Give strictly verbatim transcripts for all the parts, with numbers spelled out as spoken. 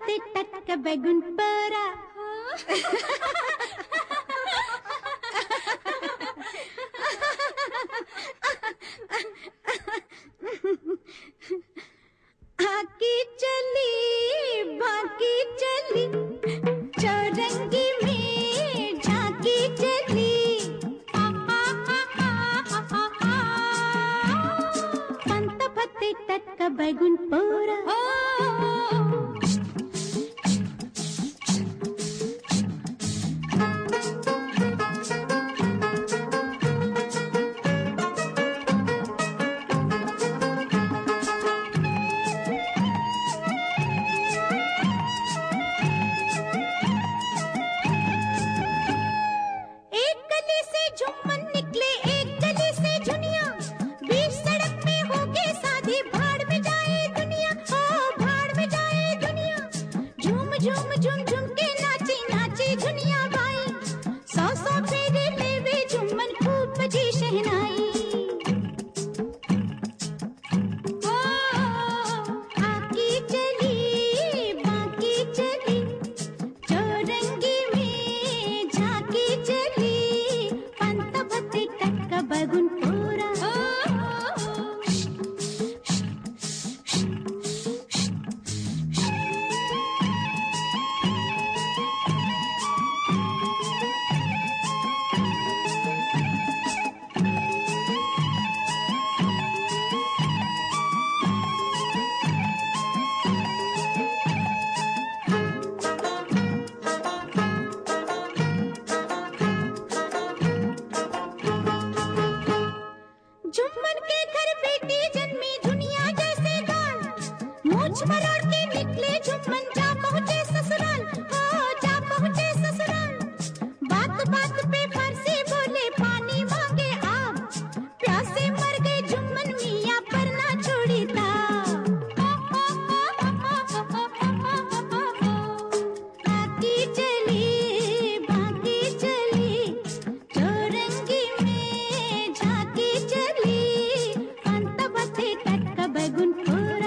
पत्ते टटका बैगुन परा। आकी चली बाकी चली चौरंगी में झांकी चली। पंत पत्ते टटका बैगुन परा। झूम झूम झूम के नाची नाची दुनिया बाई। सौ सौ फेरे लेवे झूमन खूब बजी शहनाई। ओ आकी चली बाकी चली चौरंगी में झांकी चली। पंत पत्ते टटका बैगुन परा। जुम्मन के घर बेटी जन्मी दुनिया जैसे दाल। मूछ मरोड़ के निकले जुम्मन जा पहुँचे ससुराल। हो जा पहुँचे ससुराल। बात बात पे फारसी बोले पानी मांगे आप। प्यासे मर गए जुम्मन मियाँ पर ना छोड़ी था। आकी चली बाकी चली चौरंगी में झांकी चली। पंत पत्ते टटका बैगुन परा।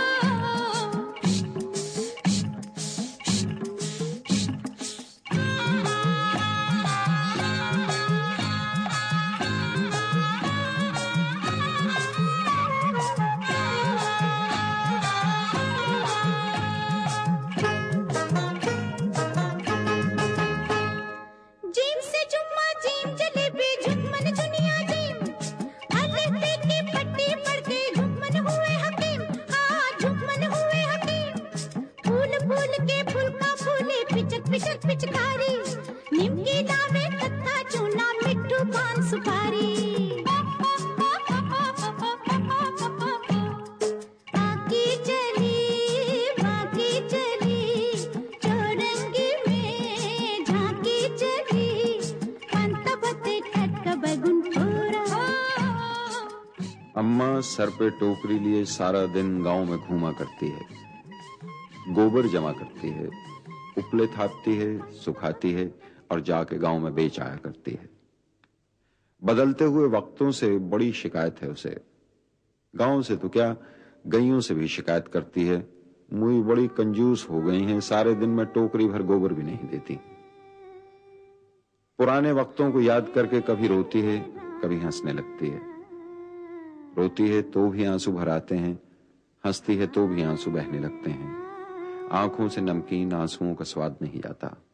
जीम से जुम्मा जीम जलेबी जुम्मन दुनिया जीम। अल्लाह पे की पट्टी पड़ गई जुम्मन हुए हकीम। हाँ जुम्मन हुए हकीम। फूल फूल के फुलका फूले पिचक पिचक पिचकारी। निमकी दावे तत्था चूना मिट्टू पान सुपारी। आकी चली बाकी चली चौरंगी में झांकी चली। पंत पत्ते टटका बैगुन परा। अम्मा सर पे टोकरी लिए सारा दिन गांव में घूमा करती है। गोबर जमा करती है, उपले थापती है, सुखाती है और जाके गांव में बेच आया करती है। बदलते हुए वक्तों से बड़ी शिकायत है उसे। गांव से तो क्या गईयों से भी शिकायत करती है। मुई बड़ी कंजूस हो गई हैं, सारे दिन में टोकरी भर गोबर भी नहीं देती। पुराने वक्तों को याद करके कभी रोती है कभी हंसने लगती है। रोती है तो भी आंसू भर आते हैं, हंसती है तो भी आंसू बहने लगते हैं। आंखों से नमकीन आंसुओं का स्वाद नहीं जाता।